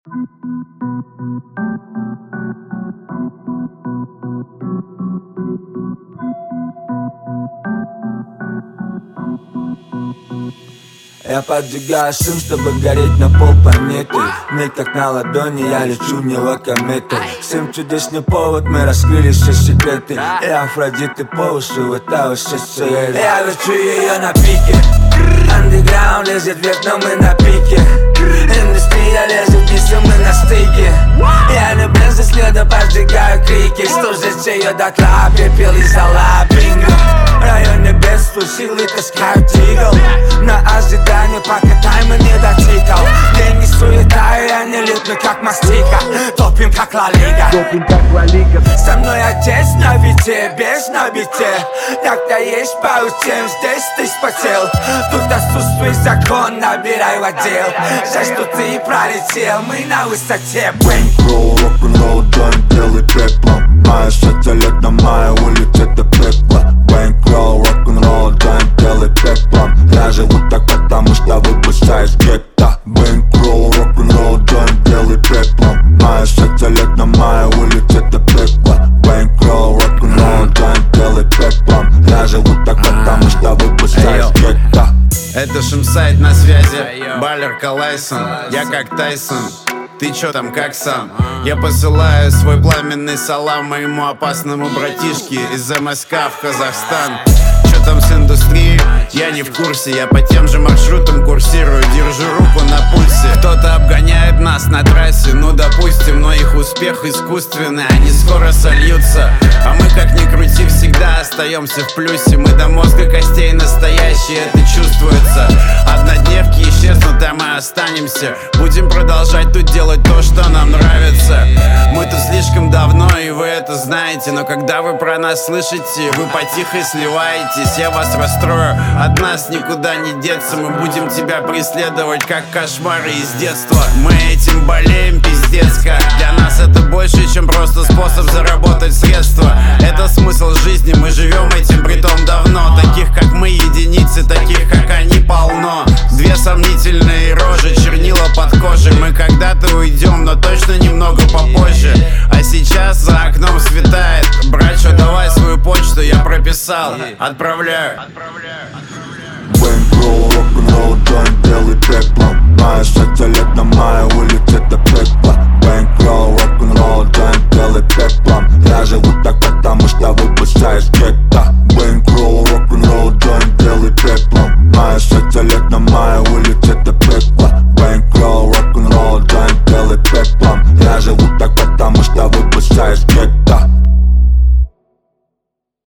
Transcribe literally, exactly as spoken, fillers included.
Я поджигаю шум, чтобы гореть на полпланеты. Мне как на ладони, я лечу в него кометой. Всем чудесный повод, мы раскрыли все секреты. И Афродиты по уши, вот та вот все сирены. Я лечу ее на пике. Андеграунд лезет вверх, но мы на пике. Индустрия лезет вниз, и мы на стыке. Я не без следа поджигаю крики. Стужит ее дотла, пепел и зола, бинго. В районе бедствий силы таскают тигл. На ожидание, пока таймер не дотикал. Деньги суета, и они лютны, как мастика. Топим, как Ла Лига. Со мной отец на вите, без на бите. Так-то есть пару тем, здесь ты спотел. Тут отсутствует закон, набирай в отдел. Жаль, что ты пролетел, мы на высоте. Бэнкролл, рок-н-ролл, джойнт, белый пеплом. Моя шатя лет на моей улице до пепла. Бэнкролл, рок-н-ролл, джойнт, белый пеплом. Я живу так, потому что выпускаю с гетто. Бэнкролл, рок-н-ролл, джойнт, белый пеплом. Моя шатя лет на моей улице до пепла. Бэнкролл, рок-н-ролл, джойнт, белый пеплом. Я живу так, потому что выпускаю с гетто. Это Шимсайд на связи, Балер Калайсон, я как Тайсон. Ты чё там, как сам? Я посылаю свой пламенный салам моему опасному братишке из эм эс ка в Казахстан. Чё там с индустрией? Я не в курсе, я по тем же маршрутам курсирую, держу руку на пульсе. Кто-то обгоняет нас на трассе, ну допустим, но их успех искусственный, они скоро сольются. А мы, как ни крути, всегда остаемся в плюсе. Мы до мозга костей настоящие, это чувствуется. Однодневки исчезнут, а мы останемся. Будем продолжать тут делать то, что нам нравится. Мы тут слишком давно, и вы это знаете. Но когда вы про нас слышите, вы потихо сливаетесь. Я вас расстрою, от нас никуда не деться. Мы будем тебя преследовать, как кошмары из детства. Мы этим болеем, пиздец как. Для нас это больше, чем просто способ заработать средства. Это смысл жизни, мы живем этим притом давно. Таких как мы единицы, таких как они полно. Две сомнительные рожи, чернила под кожей. Мы когда-то уйдем, но точно немного попозже. А сейчас за окном светает. Братчо, давай свою почту, я прописал. Отправляю. Бэнкролл, рок-н-ролл, джойнт, белый пеплом. Моя шатя лет на моей